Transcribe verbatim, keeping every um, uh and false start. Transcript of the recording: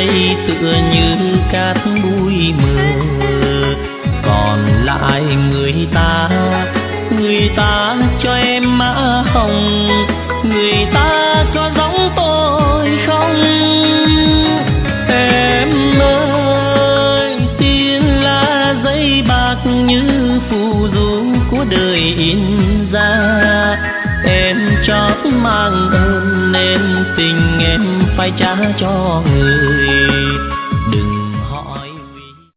đây tựa như cát bụi mờ, còn lại người ta, người ta cho em má hồng, người ta có giống tôi không? Em ơi, tiền là giấy bạc như phù du của đời in ra, em chót mang ơn nên tình em phải trả cho người.